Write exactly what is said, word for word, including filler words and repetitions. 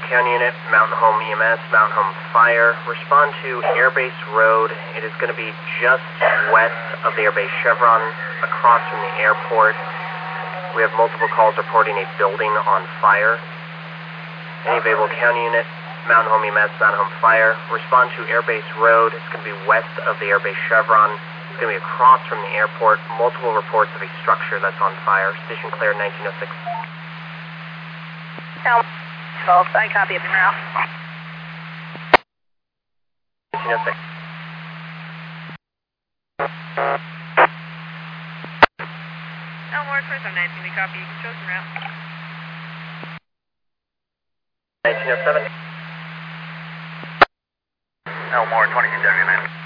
County Unit, Mountain Home E M S, Mountain Home Fire. Respond to Airbase Road. It is going to be just west of the Airbase Chevron, across from the airport. We have multiple calls reporting a building on fire. Any available County Unit, Mountain Home E M S, Mountain Home Fire. Respond to Airbase Road. It's going to be west of the Airbase Chevron. It's going to be across from the airport. Multiple reports of a structure that's on fire. Station clear, nineteen oh six. No. twelve, I copy it now. nineteen oh six. Elmore, twenty-seven nineteen, we copy. You can show some route. nineteen oh seven. Elmore, twenty-two seventy-nine.